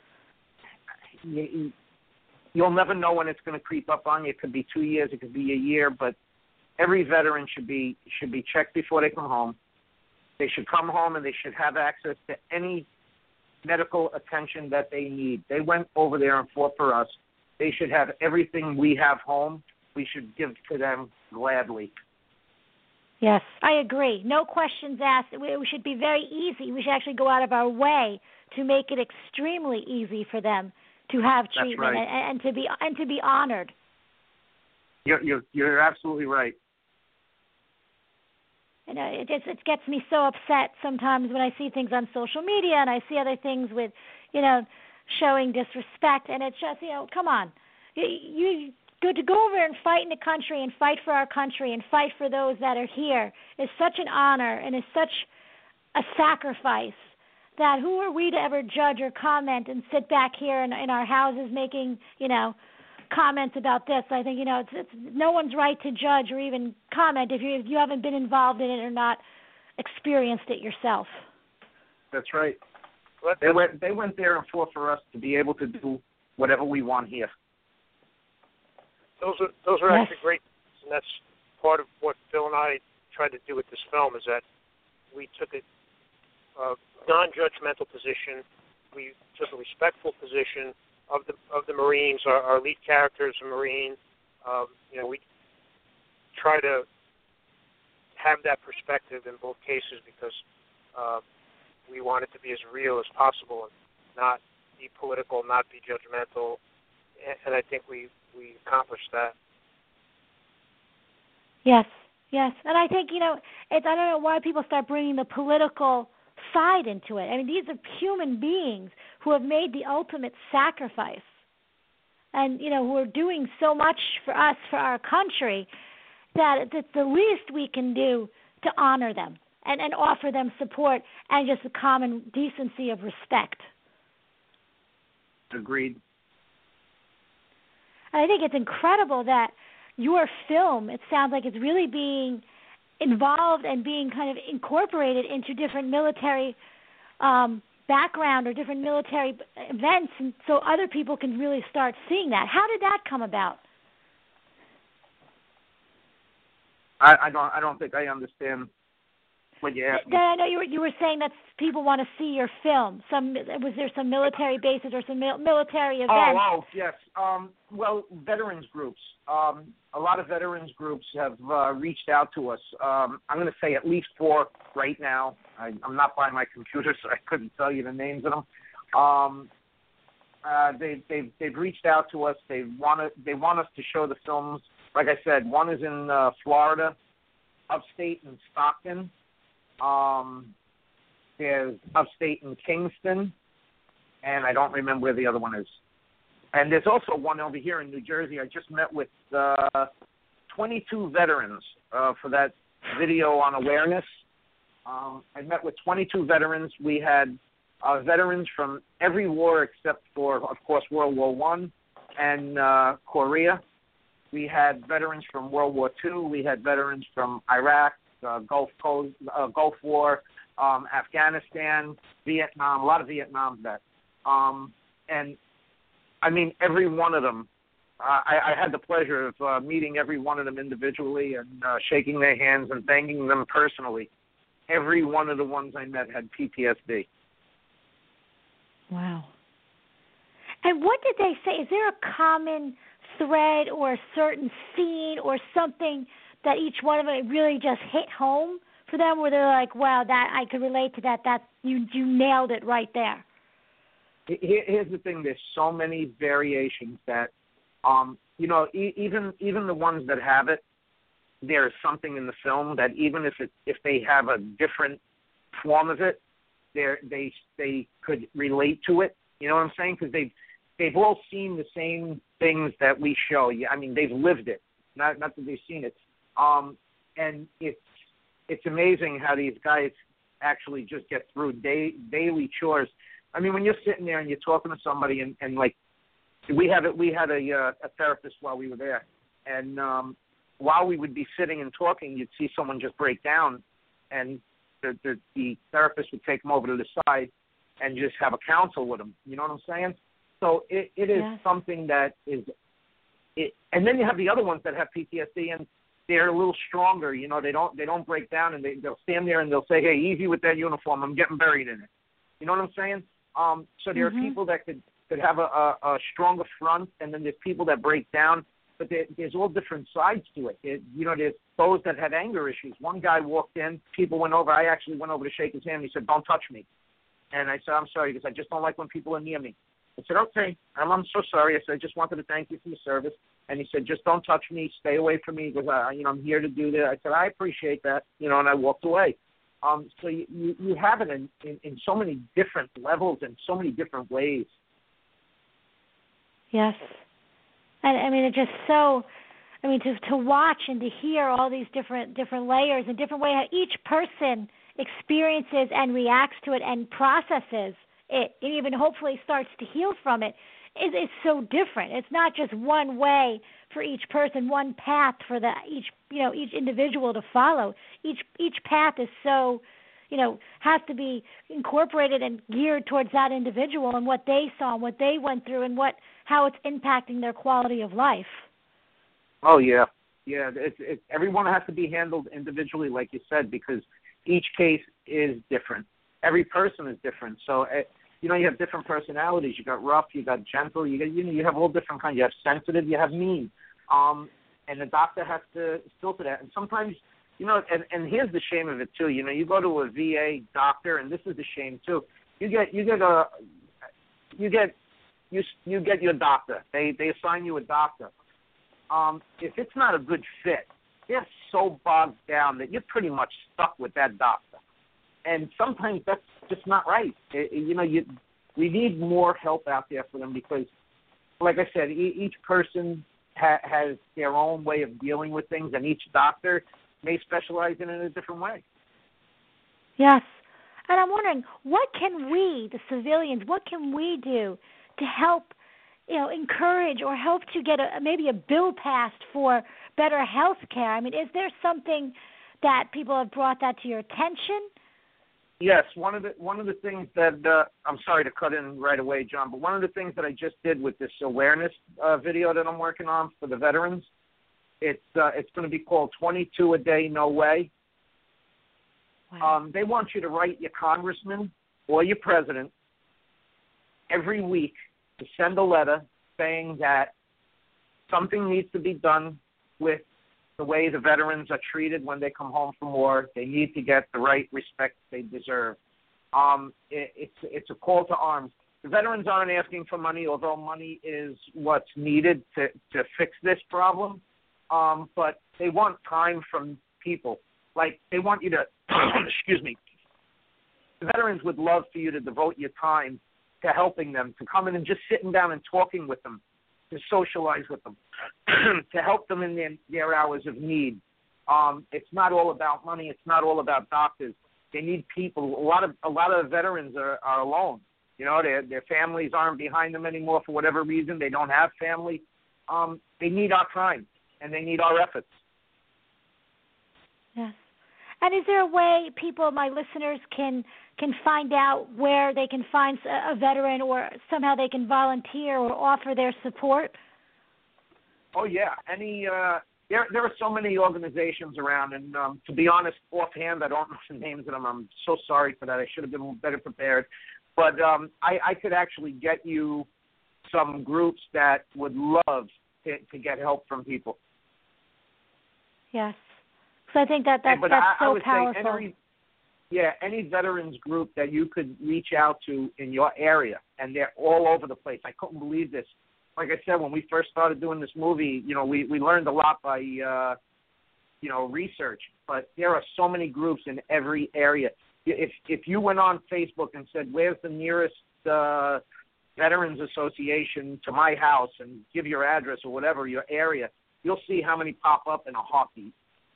You, you'll never know when it's going to creep up on you. It could be two years, it could be a year, but every veteran should be should be checked before they come home. They should come home and they should have access to any medical attention that they need. They went over there and fought for us. They should have everything we have home. We should give to them gladly. Yes, I agree. No questions asked. We should be very easy. We should actually go out of our way to make it extremely easy for them to have treatment. That's right. and, and to be and to be honored. You're you're, you're absolutely right. You know, it just it gets me so upset sometimes when I see things on social media and I see other things with, you know, showing disrespect, and it's just, you know, come on, you, you go to go over and fight in the country and fight for our country and fight for those that are here is such an honor and is such a sacrifice that who are we to ever judge or comment and sit back here in, in our houses making, you know, comments about this. I think, you know, it's, it's no one's right to judge or even comment if you if you haven't been involved in it or not experienced it yourself. That's right. They went they went there and fought for us to be able to do whatever we want here. Those are those are yes. actually great, and that's part of what Phil and I tried to do with this film is that we took a uh, non-judgmental position. We took a respectful position of the of the Marines. Our, our lead character is a Marine. Um, you know, we try to have that perspective in both cases because uh, we want it to be as real as possible and not be political, not be judgmental. And, and I think we, we accomplished that. Yes, yes. And I think, you know, it's, I don't know why people start bringing the political side into it. I mean, these are human beings who have made the ultimate sacrifice and, you know, who are doing so much for us, for our country, that it's the least we can do to honor them and, and offer them support and just a common decency of respect. Agreed. And I think it's incredible that your film, it sounds like it's really being involved and being kind of incorporated into different military um, background or different military events, and so other people can really start seeing that. How did that come about? I, I don't. I don't think I understand. what you asked me. Then I know you were you were saying that people want to see your film. Some was there some military bases or some mil- military events? Oh, oh, yes. Um, well, veterans groups. Um, a lot of veterans groups have uh, reached out to us. Um, I'm going to say at least four right now. I, I'm not by my computer, so I couldn't tell you the names of them. Um, uh, they, they've they've reached out to us. They want to they want us to show the films. Like I said, one is in uh, Florida, upstate in Stockton. Um, there's upstate in Kingston, and I don't remember where the other one is. And there's also one over here in New Jersey. I just met with uh, twenty-two veterans uh, for that video on awareness. Um, I met with twenty-two veterans. We had uh, veterans from every war except for, of course, World War One and uh, Korea. We had veterans from World War Two. We had veterans from Iraq, uh, Gulf Coast, uh, Gulf War, um, Afghanistan, Vietnam, a lot of Vietnam vets. Um, and, I mean, every one of them, uh, I, I had the pleasure of uh, meeting every one of them individually and uh, shaking their hands and thanking them personally. Every one of the ones I met had P T S D. Wow. And what did they say? Is there a common thread or a certain scene or something that each one of them really just hit home for them, where they're like, "Wow, that I could relate to that. That you you nailed it right there." Here, here's the thing: there's so many variations that, um, you know, e- even even the ones that have it, there's something in the film that even if it if they have a different form of it, they they they could relate to it. You know what I'm saying? Because they've they've all seen the same things that we show. Yeah, I mean, they've lived it. Not not that they've seen it. Um, and it's it's amazing how these guys actually just get through day, daily chores. I mean, when you're sitting there and you're talking to somebody, and, and like we have it, we had a uh, a therapist while we were there, and um, while we would be sitting and talking, you'd see someone just break down, and the the, the therapist would take them over to the side and just have a counsel with them. You know what I'm saying? So it, it is yeah. something that is, it, and then you have the other ones that have P T S D, and they're a little stronger. You know, they don't they don't break down, and they they'll stand there and they'll say, "Hey, easy with that uniform. I'm getting buried in it." You know what I'm saying? Um, so there mm-hmm. are people that could could have a, a, a stronger front, and then there's people that break down. But there, there's all different sides to it. it. You know, there's those that have anger issues. One guy walked in, people went over. I actually went over to shake his hand. He said, "Don't touch me." And I said, "I'm sorry, because I just don't like when people are near me." I said, "Okay, I'm, I'm so sorry." I said, "I just wanted to thank you for your service." And he said, "Just don't touch me. Stay away from me, because I, you know, I'm here to do that." I said, "I appreciate that," you know, and I walked away. Um, so you, you, you have it in, in, in so many different levels and so many different ways. Yes. And I mean, it's just so, I mean, to to watch and to hear all these different different layers and different ways how each person experiences and reacts to it and processes it, and even hopefully starts to heal from it, is is so different. It's not just one way for each person, one path for the each you know each individual to follow. Each each path is so, you know, has to be incorporated and geared towards that individual and what they saw and what they went through and what how it's impacting their quality of life. Oh yeah, yeah. It's it's everyone has to be handled individually, like you said, because each case is different. Every person is different. So, uh, you know, you have different personalities. You got rough, you got gentle, you got, you know, you have all different kinds. You have sensitive, you have mean. Um, and the doctor has to filter that. And sometimes, you know, and, and here's the shame of it too. You know, you go to a V A doctor, and this is the shame too. You get, you get a, you get, you you get your doctor. They they assign you a doctor. Um, if it's not a good fit, they're so bogged down that you're pretty much stuck with that doctor. And sometimes that's just not right. It, you know, you, we need more help out there for them because, like I said, e- each person ha- has their own way of dealing with things, and each doctor may specialize in it in a different way. Yes. And I'm wondering, what can we, the civilians, what can we do to help, you know, encourage or help to get a maybe a bill passed for better health care? I mean, is there something that people have brought that to your attention? Yes, one of the one of the things that uh, I'm sorry to cut in right away, John, but one of the things that I just did with this awareness uh, video that I'm working on for the veterans, it's uh, it's going to be called twenty-two a day, no way. Wow. Um, they want you to write your congressman or your president every week to send a letter saying that something needs to be done with the way the veterans are treated when they come home from war. They need to get the right respect they deserve. Um, it, it's it's a call to arms. The veterans aren't asking for money, although money is what's needed to, to fix this problem. Um, but they want time from people. Like, they want you to, excuse me, the veterans would love for you to devote your time to helping them, to come in and just sitting down and talking with them, to socialize with them, to help them in their, their hours of need. Um, it's not all about money. It's not all about doctors. They need people. A lot of a lot of veterans are, are alone. You know, their their families aren't behind them anymore for whatever reason. They don't have family. Um, they need our time, and they need our efforts. Yes. And is there a way people, my listeners, can can find out where they can find a, a veteran, or somehow they can volunteer or offer their support? Oh yeah, any uh, there there are so many organizations around, and um, to be honest, offhand, I don't know the names of them. I'm so sorry for that. I should have been better prepared. But um, I, I could actually get you some groups that would love to, to get help from people. Yes. So I think that that's, but that's I, so I would powerful. Say any, yeah, any veterans group that you could reach out to in your area, and they're all over the place. I couldn't believe this. Like I said, when we first started doing this movie, you know, we, we learned a lot by, uh, you know, research. But there are so many groups in every area. If if you went on Facebook and said, where's the nearest uh, Veterans Association to my house, and give your address or whatever, your area, you'll see how many pop up in a heartbeat.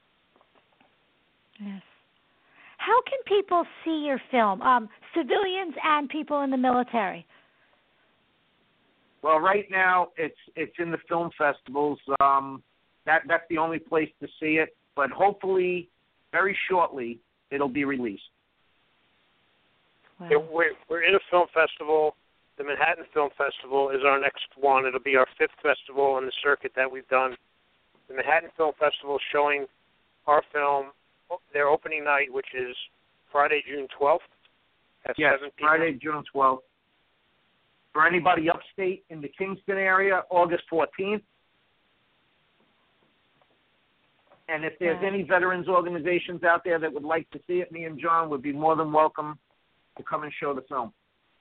Yes. How can people see your film, um, civilians and people in the military? Well, right now it's it's in the film festivals. Um, that that's the only place to see it. But hopefully, very shortly, it'll be released. Wow. Yeah, we're, we're in a film festival. The Manhattan Film Festival is our next one. It'll be our fifth festival on the circuit that we've done. The Manhattan Film Festival is showing our film, their opening night, which is Friday, June twelfth at yes, seven p.m. Friday, June twelfth. For anybody upstate in the Kingston area, August fourteenth. And if there's Wow. any veterans organizations out there that would like to see it, me and John would be more than welcome to come and show the film.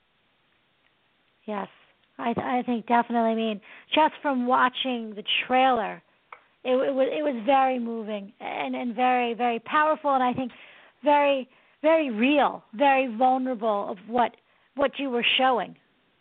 Yes, I, I think definitely. I mean, just from watching the trailer, it, it was it was very moving and, and very very powerful, and I think very very real, very vulnerable of what what you were showing.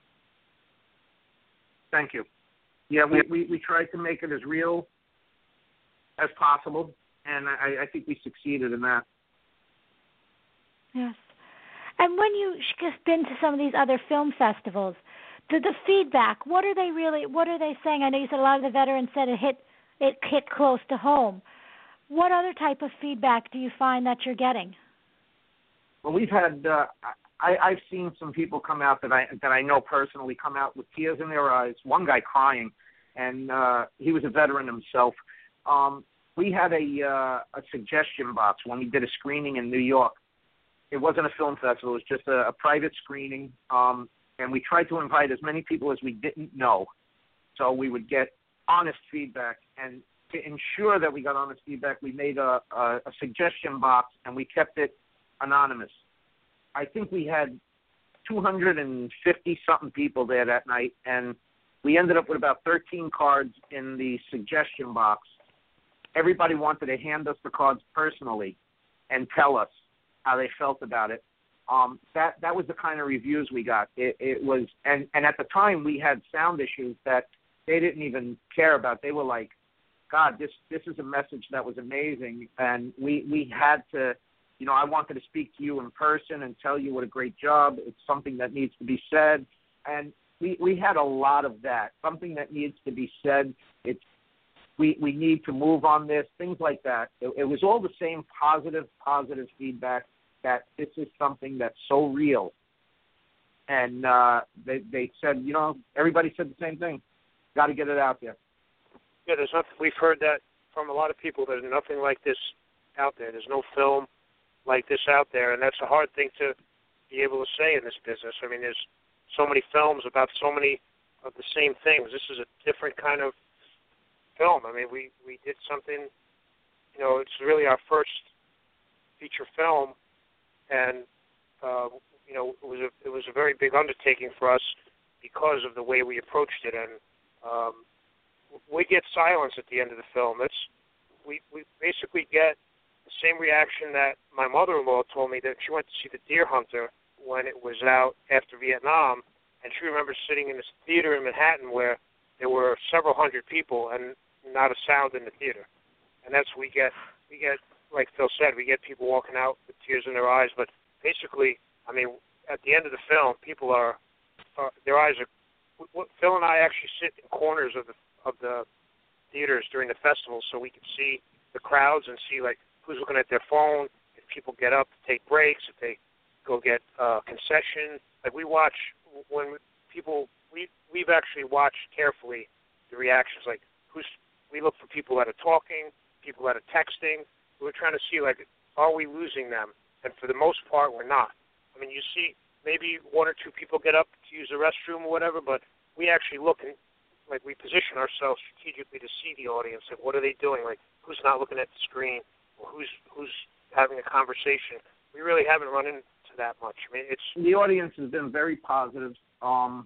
Thank you. Yeah, we, we, we tried to make it as real as possible, and I, I think we succeeded in that. Yes. And when you've been to some of these other film festivals, the, the feedback, what are they really, what are they saying? I know you said a lot of the veterans said it hit, it hit close to home. What other type of feedback do you find that you're getting? Well, we've had, uh, I, I've seen some people come out that I that I know personally come out with tears in their eyes. One guy crying, and uh, he was a veteran himself. Um, we had a uh, a suggestion box when we did a screening in New York. It wasn't a film festival; it was just a, a private screening, um, and we tried to invite as many people as we didn't know, so we would get honest feedback. And to ensure that we got honest feedback, we made a, a, a suggestion box, and we kept it anonymous. I think we had two hundred fifty something people there that night, and we ended up with about thirteen cards in the suggestion box. Everybody wanted to hand us the cards personally and tell us how they felt about it. Um, that that was the kind of reviews we got. It, it was, and, and at the time we had sound issues that they didn't even care about. They were like, God, this this is a message that was amazing, and we we had to. You know, I wanted to speak to you in person and tell you what a great job. It's something that needs to be said. And we, we had a lot of that, something that needs to be said. It's, we, we need to move on this, things like that. It, it was all the same positive, positive feedback that this is something that's so real. And uh, they, they said, you know, everybody said the same thing. Got to get it out there. Yeah, there's nothing. We've heard that from a lot of people. There's nothing like this out there. There's no film like this out there, and that's a hard thing to be able to say in this business. I mean, there's so many films about so many of the same things. This is a different kind of film. I mean, we, we did something, you know, it's really our first feature film, and, uh, you know, it was, a, it was a very big undertaking for us because of the way we approached it, and um, we get silence at the end of the film. It's, we, we basically get the same reaction that my mother-in-law told me that she went to see The Deer Hunter when it was out after Vietnam, and she remembers sitting in this theater in Manhattan where there were several hundred people and not a sound in the theater. And that's what we get. We get, like Phil said, we get people walking out with tears in their eyes. But basically, I mean, at the end of the film, people are, are their eyes are. Phil and I actually sit in corners of the of the theaters during the festival so we can see the crowds and see like who's looking at their phone, if people get up to take breaks, if they go get uh, concession. Like we watch when people, we, we've actually watched carefully the reactions. Like who's, we look for people that are talking, people that are texting. We're trying to see like, are we losing them? And for the most part, we're not. I mean, you see maybe one or two people get up to use the restroom or whatever, but we actually look and like we position ourselves strategically to see the audience. Like what are they doing? Like who's not looking at the screen? Or who's who's having a conversation? We really haven't run into that much. I mean, it's the audience has been very positive. Um,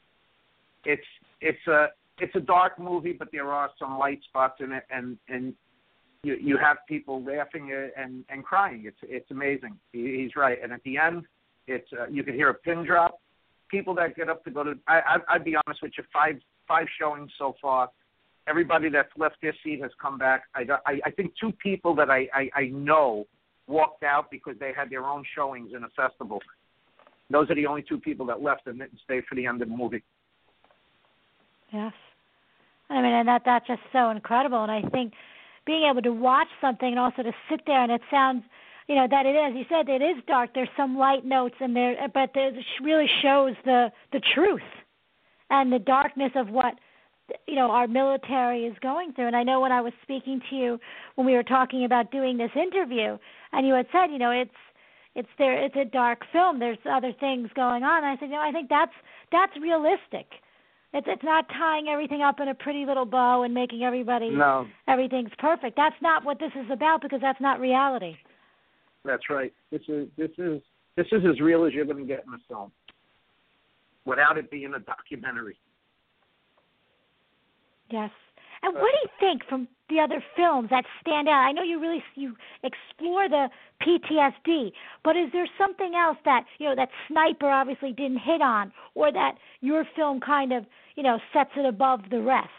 it's it's a it's a dark movie, but there are some light spots in it, and, and you you have people laughing and, and crying. It's it's amazing. He, he's right. And at the end, it's uh, you can hear a pin drop. People that get up to go to I, I I'd be honest with you, five five showings so far. Everybody that's left their seat has come back. I, I, I think two people that I, I, I know walked out because they had their own showings in a festival. Those are the only two people that left and didn't stay for the end of the movie. Yes. I mean, and that that's just so incredible. And I think being able to watch something and also to sit there and it sounds, you know, that it is, you said it is dark. There's some light notes in there, but it really shows the, the truth and the darkness of what, you know, our military is going through. And I know when I was speaking to you when we were talking about doing this interview, and you had said, you know, it's it's there, it's a dark film. There's other things going on. And I said, you know, I think that's that's realistic. It's it's not tying everything up in a pretty little bow and making everybody no. everything's perfect. That's not what this is about because that's not reality. That's right. This is this is this is as real as you're going to get in a film, without it being a documentary. Yes. And what do you think from the other films that stand out? I know you really you explore the P T S D, but is there something else that, you know, that Sniper obviously didn't hit on, or that your film kind of, you know, sets it above the rest?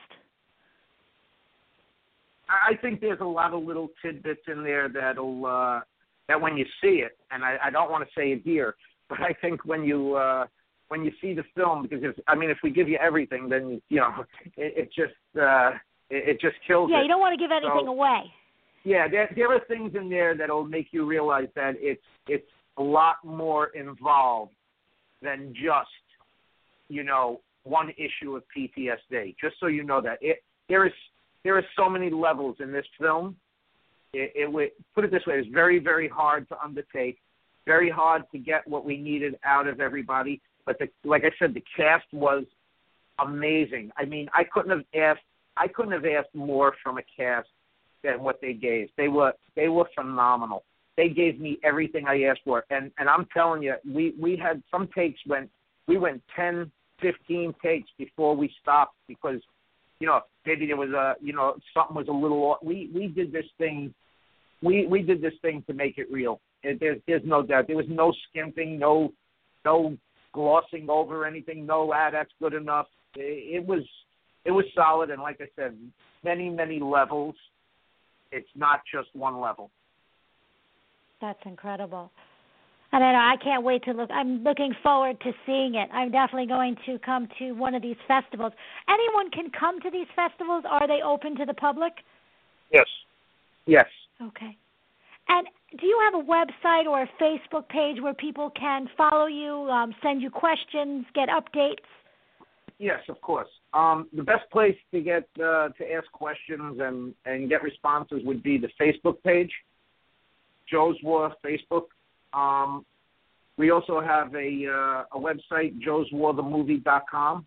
I think there's a lot of little tidbits in there that'll uh, that when you see it, and I, I don't want to say it here, but I think when you uh, when you see the film, because if, I mean, if we give you everything, then you know it, it just uh, it, it just kills. Yeah, it. you don't want to give anything so, away. Yeah, there there are things in there that'll make you realize that it's it's a lot more involved than just, you know, one issue of P T S D. Just so you know that it there is there are so many levels in this film. It, it would put it this way: it's very very hard to undertake, very hard to get what we needed out of everybody. But the, like I said, the cast was amazing. I mean, I couldn't have asked I couldn't have asked more from a cast than what they gave. They were they were phenomenal. They gave me everything I asked for, and and I'm telling you, we we had some takes when we went ten, fifteen takes before we stopped because, you know, maybe there was a, you know, something was a little. We we did this thing, we we did this thing to make it real. It, there's there's no doubt. There was no skimping, no no glossing over anything. No, ah, that's good enough. It, it was it was solid, and like I said, many many levels. It's not just one level. That's incredible. And I, I can't wait to look. I'm looking forward to seeing it. I'm definitely going to come to one of these festivals. Anyone can come to these festivals? Are they open to the public? Yes. Yes. Okay. And do you have a website or a Facebook page where people can follow you, um, send you questions, get updates? Yes, of course. Um, the best place to get uh, to ask questions and, and get responses would be the Facebook page, Joe's War Facebook. Um, we also have a uh, a website, joes war the movie dot com.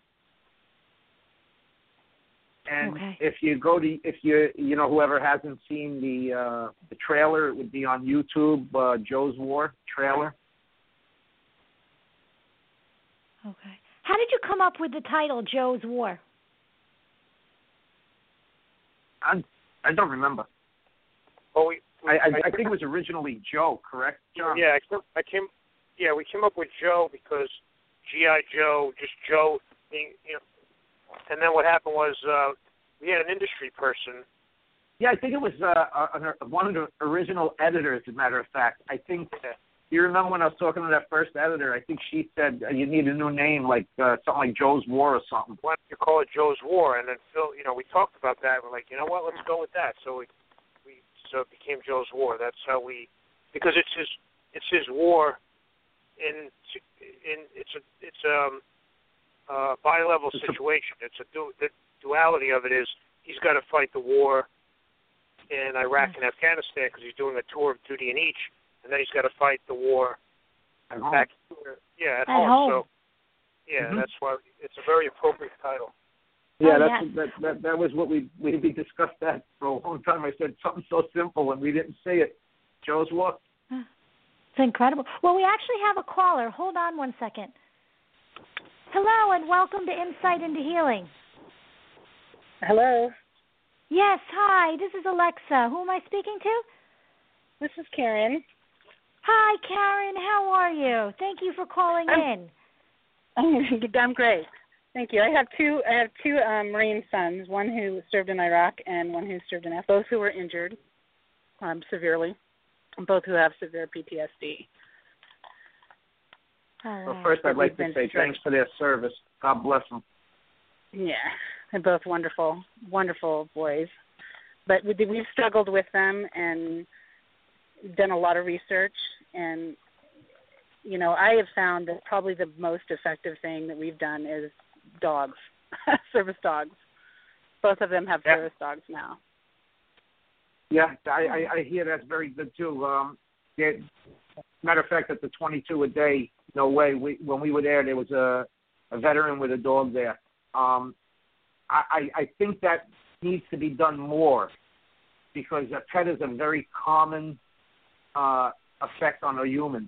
And okay. if you go to, if you, you know, whoever hasn't seen the uh, the trailer, it would be on YouTube, uh, Joe's War trailer. Okay. How did you come up with the title, Joe's War? I I don't remember. Well, we, I, I, I think it was originally Joe, correct, John? Yeah, I came. Yeah, we came up with Joe because G I. Joe, just Joe being, you know. And then what happened was uh, we had an industry person. Yeah, I think it was uh, a, a, one of the original editors, as a matter of fact. I think, uh, you remember when I was talking to that first editor, I think she said uh, you need a new name, like uh, something like Joe's War or something. Why don't you call it Joe's War? And then Phil, you know, we talked about that. We're like, you know what, let's go with that. So we, we so it became Joe's War. That's how we, because it's his, it's his war. In, in it's a, it's um. Uh, bi-level situation. It's a du- the duality of it is he's got to fight the war in Iraq and Afghanistan because he's doing a tour of duty in each, and then he's got to fight the war at home. back yeah, at, at home. home. So yeah, mm-hmm. that's why it's a very appropriate title. Yeah, oh, that's yes. that, that that was what we we we discussed that for a long time. I said something so simple and we didn't say it. Joe's War. It's incredible. Well, we actually have a caller. Hold on one second. Hello and welcome to Insight into Healing. Hello. Yes, hi. This is Alexa. Who am I speaking to? This is Karen. Hi, Karen. How are you? Thank you for calling I'm, in. I'm great. Thank you. I have two. I have two um, Marine sons. One who served in Iraq and one who served in Afghanistan. Both who were injured um, severely, and both who have severe P T S D. Oh, wow. Well, first, I'd like to say thanks for their service. God bless them. Yeah, they're both wonderful, wonderful boys. But we, we've struggled with them and done a lot of research. And, you know, I have found that probably the most effective thing that we've done is dogs, service dogs. Both of them have yeah. service dogs now. Yeah, I, I, I hear that's very good, too. Um, yeah, matter of fact, at the twenty-two a day, no way. We, when we were there, there was a, a veteran with a dog there. Um, I, I think that needs to be done more because a pet is a very common uh, effect on a human.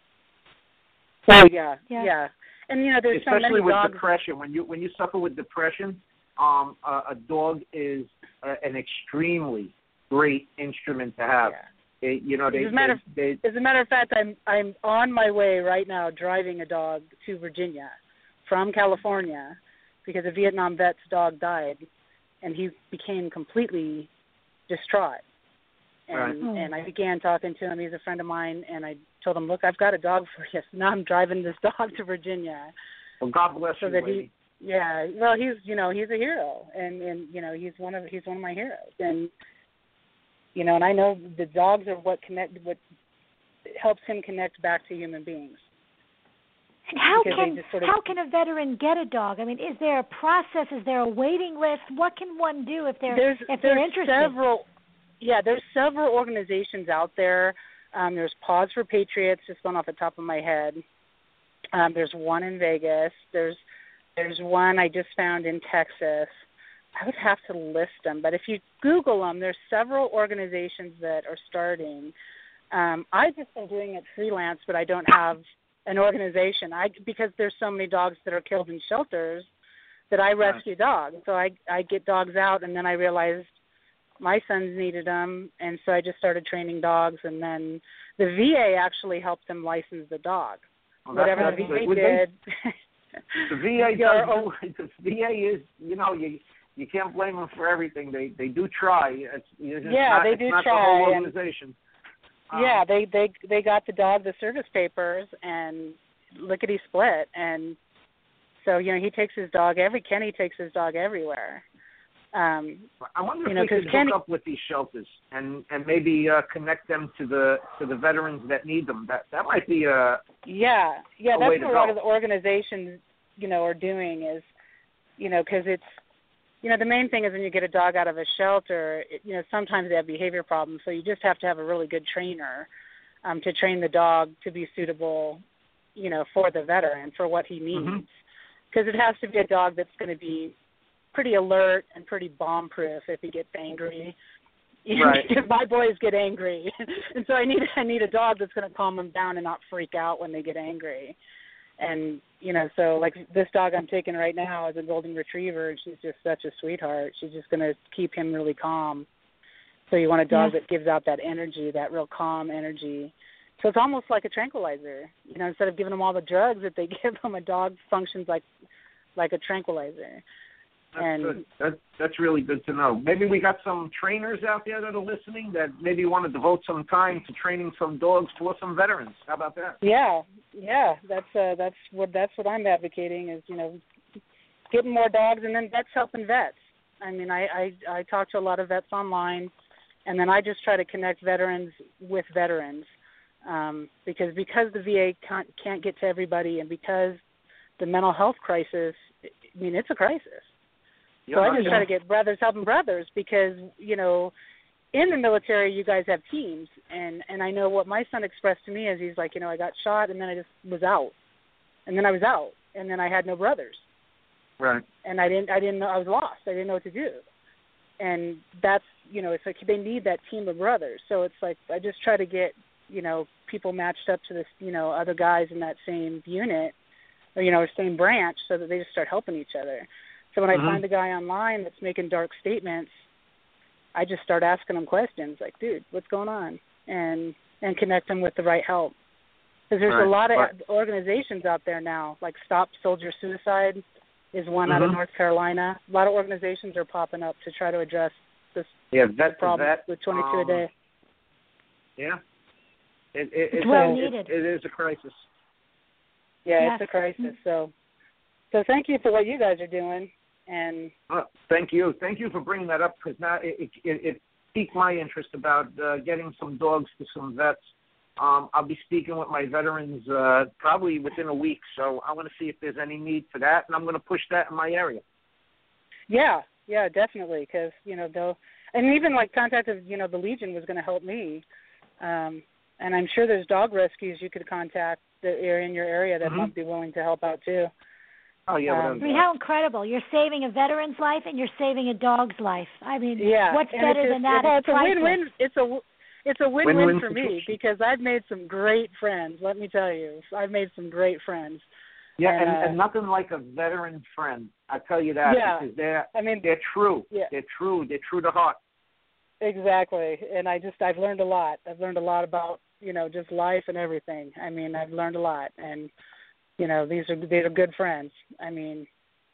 Oh yeah, yeah, yeah. And you know, there's especially so many with dogs. depression. When you when you suffer with depression, um, a, a dog is a, an extremely great instrument to have. Yeah. It, you know, they, as, a matter they, of, as a matter of fact, I'm I'm on my way right now driving a dog to Virginia from California because a Vietnam vet's dog died, and he became completely distraught. And right. oh. and I began talking to him. He's a friend of mine, and I told him, "Look, I've got a dog for you. So now I'm driving this dog to Virginia." Well, God bless so you, that lady. he, yeah. Well, he's you know he's a hero, and and you know he's one of he's one of my heroes, and. You know, and I know the dogs are what connect, what helps him connect back to human beings. And how Because can sort of, how can a veteran get a dog? I mean, is there a process? Is there a waiting list? What can one do if they're there's, if there's they're interested? Several, yeah, there's several organizations out there. Um, there's Paws for Patriots, just one off the top of my head. Um, there's one in Vegas. There's there's one I just found in Texas. I would have to list them, but if you Google them, there's several organizations that are starting. Um, I've just been doing it freelance, but I don't have an organization. I because there's so many dogs that are killed in shelters that I rescue dogs. So I I get dogs out, and then I realized my sons needed them, and so I just started training dogs, and then the V A actually helped them license the dog. Well, Whatever that's, the that's, V A did. The V A Your does. The V A is, you know, you you can't blame them for everything. They they do try. It's, it's yeah, not, they it's do not try. the whole and, organization. yeah, um, they, they they got the dog the service papers and lickety split, and so you know he takes his dog every Kenny takes his dog everywhere. Um, I wonder if you know, we could hook Kenny, up with these shelters and and maybe uh, connect them to the to the veterans that need them. That that might be a yeah yeah a that's way what to a lot go. of the organizations you know are doing is you know because it's you know, the main thing is when you get a dog out of a shelter, it, you know, sometimes they have behavior problems, so you just have to have a really good trainer um, to train the dog to be suitable, you know, for the veteran, for what he needs. Because mm-hmm. it has to be a dog that's going to be pretty alert and pretty bomb-proof if he gets angry. Right. My boys get angry, and so I need I need a dog that's going to calm them down and not freak out when they get angry. And, you know, so like this dog I'm taking right now is a golden retriever, and she's just such a sweetheart. She's just going to keep him really calm. So you want a dog yeah. that gives out that energy, that real calm energy. So it's almost like a tranquilizer. You know, instead of giving them all the drugs that they give them, a dog functions like like a tranquilizer. That's and good. That, that's really good to know. Maybe we got some trainers out there that are listening that maybe want to devote some time to training some dogs for some veterans. How about that? Yeah, yeah. That's uh, that's what that's what I'm advocating is, you know, getting more dogs, and then vets helping vets. I mean, I, I I talk to a lot of vets online, and then I just try to connect veterans with veterans, um, because because the V A can't can't get to everybody, and because the mental health crisis, I mean, it's a crisis. So I just try to get brothers helping brothers because, you know, in the military you guys have teams. And, and I know what my son expressed to me is he's like, you know, I got shot and then I just was out. And then I was out. And then I had no brothers. Right. And I didn't I didn't know I was lost. I didn't know what to do. And that's, you know, it's like they need that team of brothers. So it's like I just try to get, you know, people matched up to this, you know, other guys in that same unit or, you know, same branch so that they just start helping each other. So when mm-hmm. I find a guy online that's making dark statements, I just start asking him questions like, dude, what's going on? And and connect him with the right help. Because there's right. a lot of right. organizations out there now, like Stop Soldier Suicide is one mm-hmm. out of North Carolina. A lot of organizations are popping up to try to address this, yeah, this problem vet, with twenty-two um, a day. Yeah. It, it, it's it, well it, needed. It, it is a crisis. Yeah, yes. it's a crisis. So, so thank you for what you guys are doing. And uh, thank you, thank you for bringing that up because now it, it, it piqued my interest about uh, getting some dogs to some vets. Um, I'll be speaking with my veterans uh, probably within a week, so I want to see if there's any need for that, and I'm going to push that in my area. Yeah, yeah, definitely, because you know they'll, and even like contacted, you know, the Legion was going to help me, um, and I'm sure there's dog rescues you could contact that are in your area that mm-hmm. might be willing to help out too. Oh, yeah. Um, I mean, how incredible. You're saving a veteran's life and you're saving a dog's life. I mean, yeah. what's and better it's than that? Well, it's it's a win-win. It's a, it's a win-win, win-win for situation. me because I've made some great friends, let me tell you. I've made some great friends. Yeah, and, and, uh, and nothing like a veteran friend. I tell you that yeah, because they're, I mean, they're true. Yeah. They're true. They're true to heart. Exactly. And I just, I've learned a lot. I've learned a lot about, you know, just life and everything. I mean, I've learned a lot. And, you know, these are, these are good friends. I mean,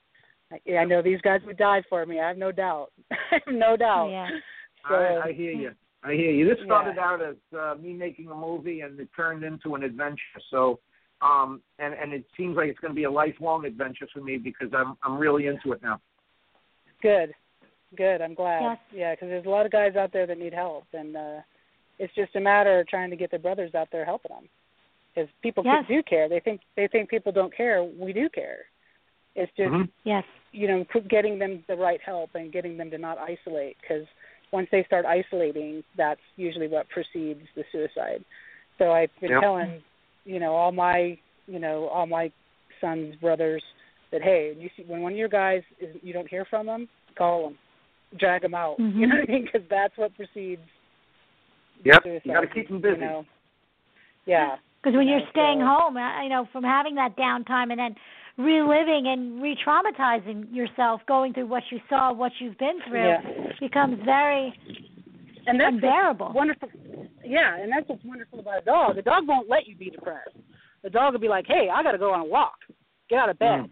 I, I know these guys would die for me. I have no doubt. I have no doubt. Yeah. So, I, I hear you. I hear you. This started yeah. out as uh, me making a movie, and it turned into an adventure. So, um, and and it seems like it's going to be a lifelong adventure for me because I'm I'm really into it now. Good, good. I'm glad. Yes. Yeah, because there's a lot of guys out there that need help, and uh, it's just a matter of trying to get the brothers out there helping them. Because people Yes. do care. They think they think people don't care. We do care. It's just Mm-hmm. Yes. you know getting them the right help and getting them to not isolate because. Once they start isolating, that's usually what precedes the suicide. So I've been yep. telling, you know, all my, you know, all my sons, brothers, that hey, you see, when one of your guys is, you don't hear from them, call them, drag them out. Mm-hmm. You know what I mean? Because that's what precedes. Yep. Suicide, You got to keep them busy. You know? Yeah. Because when you you're know, staying so, home, uh, you know, from having that downtime and then reliving and re-traumatizing yourself, going through what you saw, what you've been through, yeah. becomes very and that's unbearable. Wonderful. Yeah, and that's what's wonderful about a dog. The dog won't let you be depressed. The dog will be like, hey, I got to go on a walk. Get out of bed.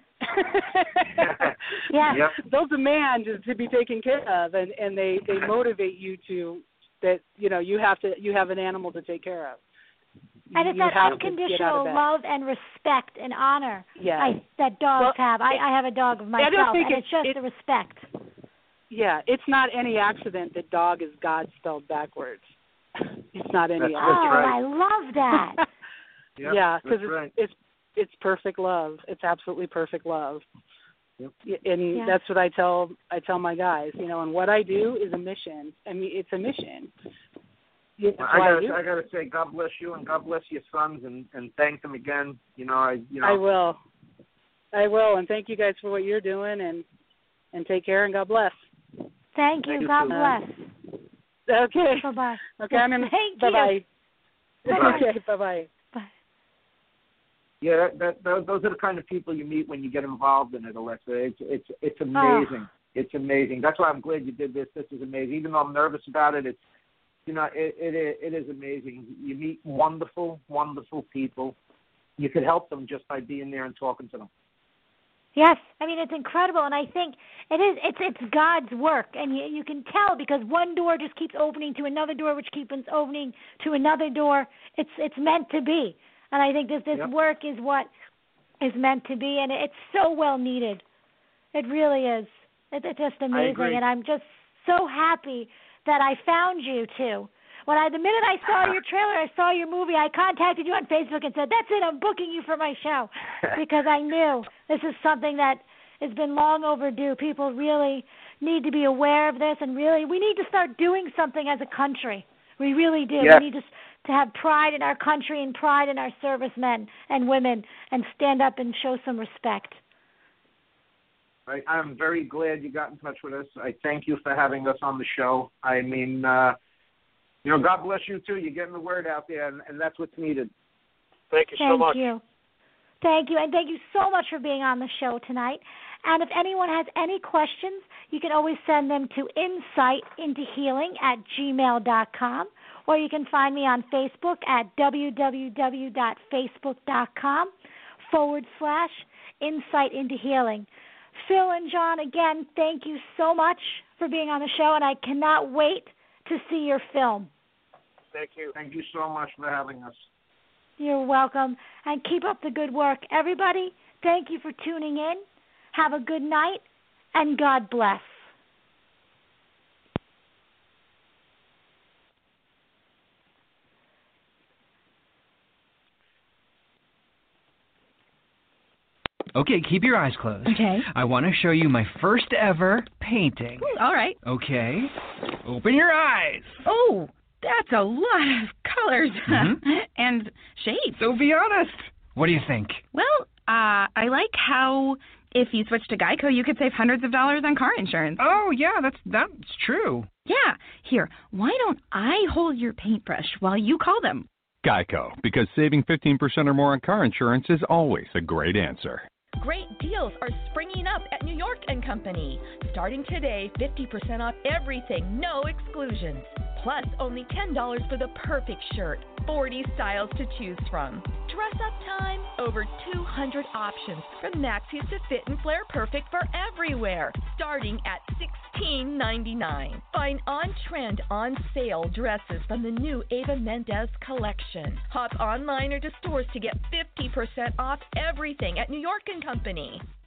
Mm. yeah. Yep. They'll demand to be taken care of, and, and they, they motivate you to that you know you have to you have an animal to take care of. And it's you that have unconditional love and respect and honor yeah. I, that dogs well, have. I, it, I have a dog of myself, and it's, it's, it's just it, the respect. Yeah, it's not any accident that dog is God spelled backwards. It's not any That's, accident. Oh, right. I love that. Yep, yeah, because it's, it's, right. it's it's perfect love. It's absolutely perfect love. And yeah. that's what I tell I tell my guys, you know, and what I do is a mission. I mean, it's a mission. Yeah, I gotta, I, I gotta say, God bless you and God bless your sons, and, and thank them again. You know, I, you know, I will, I will, and thank you guys for what you're doing, and and take care and God bless. Thank you. Thank God you. bless. Okay. Bye bye. Okay, I'm in. Thank bye bye. you. Okay. Bye bye. Bye. Yeah, that, that those are the kind of people you meet when you get involved in it, Alexa. It's it's it's amazing. Oh. It's amazing. That's why I'm glad you did this. This is amazing. Even though I'm nervous about it, it's you know it it it is amazing. You meet wonderful, wonderful people. You could help them just by being there and talking to them. Yes, I mean it's incredible, and I think it is. It's it's God's work, and you you can tell because one door just keeps opening to another door, which keeps opening to another door. It's it's meant to be. And I think that this yep. work is what is meant to be, and it's so well needed. It really is. It, it's just amazing, and I'm just so happy that I found you too. When I, the minute I saw your trailer, I saw your movie, I contacted you on Facebook and said, "That's it, I'm booking you for my show," because I knew this is something that has been long overdue. People really need to be aware of this, and really, we need to start doing something as a country. We really do. Yeah. We need to. to have pride in our country and pride in our servicemen and women and stand up and show some respect. I, I'm very glad you got in touch with us. I thank you for having us on the show. I mean, uh, you know, God bless you, too. You're getting the word out there, and, and that's what's needed. Thank you thank so much. Thank you. Thank you, and thank you so much for being on the show tonight. And if anyone has any questions, you can always send them to insight into healing at gmail dot com. Or you can find me on Facebook at www.facebook.com forward slash Insight into Healing. Phil and John, again, thank you so much for being on the show, and I cannot wait to see your film. Thank you. Thank you so much for having us. You're welcome, and keep up the good work. Everybody, thank you for tuning in. Have a good night, and God bless. Okay, keep your eyes closed. Okay. I want to show you my first ever painting. Ooh, all right. Okay. Open your eyes. Oh, that's a lot of colors Mm-hmm. and shapes. So be honest. What do you think? Well, uh, I like how if you switch to Geico, you could save hundreds of dollars on car insurance. Oh, yeah, that's that's true. Yeah. Here, why don't I hold your paintbrush while you call them? Geico, because saving fifteen percent or more on car insurance is always a great answer. Great deals are springing up at New York and Company. Starting today, fifty percent off everything, no exclusions. Plus, only ten dollars for the perfect shirt, forty styles to choose from. Dress up time, over two hundred options, from maxis to fit and flare perfect for everywhere, starting at sixteen ninety-nine. Find on-trend, on-sale dresses from the new Ava Mendez collection. Hop online or to stores to get fifty percent off everything at New York and Company.